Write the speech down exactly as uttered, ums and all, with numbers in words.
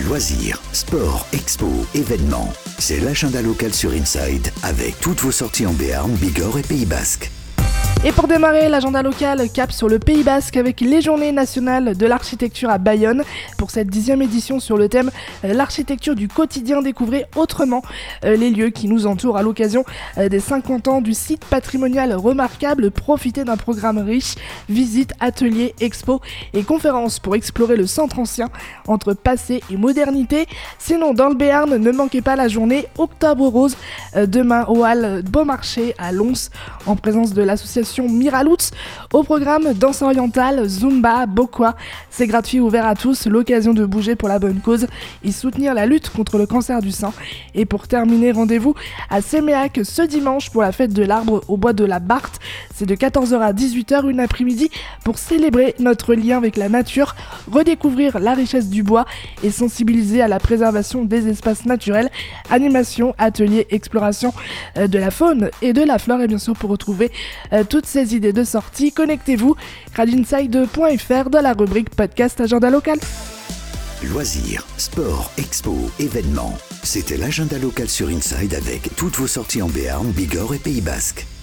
Loisirs, sport, expo, événements. C'est l'agenda local sur Inside avec toutes vos sorties en Béarn, Bigorre et Pays Basque. Et pour démarrer, l'agenda local cap sur le Pays Basque avec les Journées nationales de l'architecture à Bayonne. Pour cette dixième édition sur le thème euh, l'architecture du quotidien, découvrez autrement euh, les lieux qui nous entourent à l'occasion euh, des cinquante ans du site patrimonial remarquable. Profitez d'un programme riche, visites, ateliers, expos et conférences pour explorer le centre ancien entre passé et modernité. Sinon, dans le Béarn, ne manquez pas la journée Octobre Rose, euh, demain au Hall Beaumarchais à Lons, en présence de l'association Miraloots. Au programme danse orientale, Zumba, Bokwa. C'est gratuit, ouvert à tous, l'occasion de bouger pour la bonne cause et soutenir la lutte contre le cancer du sein. Et pour terminer, rendez-vous à Séméac ce dimanche pour la fête de l'arbre au bois de la Barthe. C'est de quatorze heures à dix-huit heures, une après-midi pour célébrer notre lien avec la nature, redécouvrir la richesse du bois et sensibiliser à la préservation des espaces naturels. Animation, atelier, exploration euh, de la faune et de la flore. Et bien sûr, pour retrouver euh, toutes ces idées de sortie, connectez-vous radinside point f r dans la rubrique podcast agenda local. Loisirs, sport, expo, événements. C'était l'agenda local sur Inside avec toutes vos sorties en Béarn, Bigorre et Pays Basque.